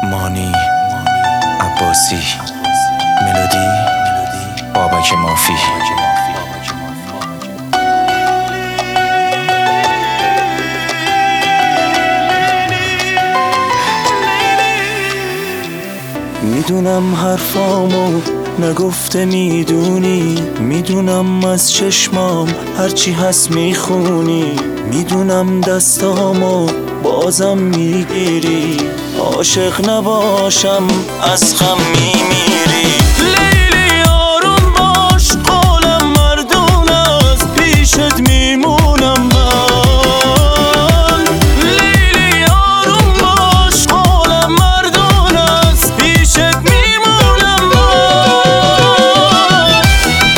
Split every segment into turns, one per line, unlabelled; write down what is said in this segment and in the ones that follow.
مانی عباسی ملودی بابک مافی. میدونم حرفامو نگفته میدونی، میدونم از چشمام هرچی هست میخونی، میدونم دستامو بازم میگیری، عاشق نباشم از غم میمیری. لیلی آروم باش، قولم مردون است، پیشت میمونم من. لیلی آروم باش، قولم مردون است، پیشت میمونم من.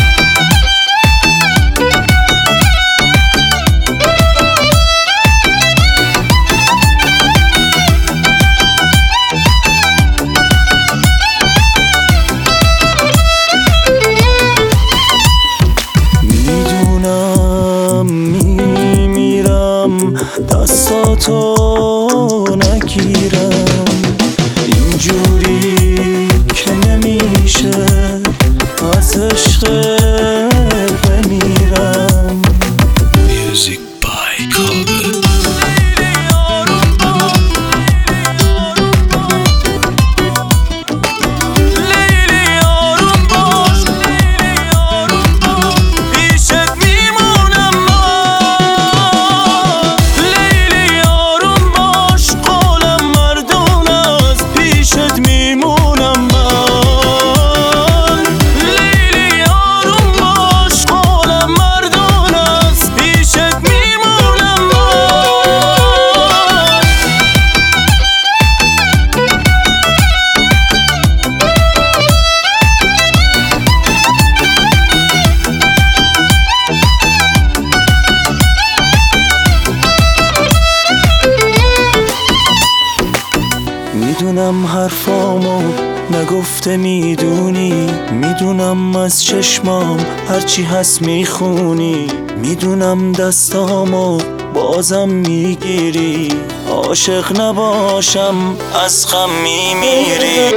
میمیرم دستاتو نگیرم، اینجوری که نمیشه از عشق بمیرم. Music by Cover. میدونم حرفامو نگفته میدونی، میدونم از چشمام هرچی هست میخونی، میدونم دستامو بازم میگیری، عاشق نباشم از غم میمیری.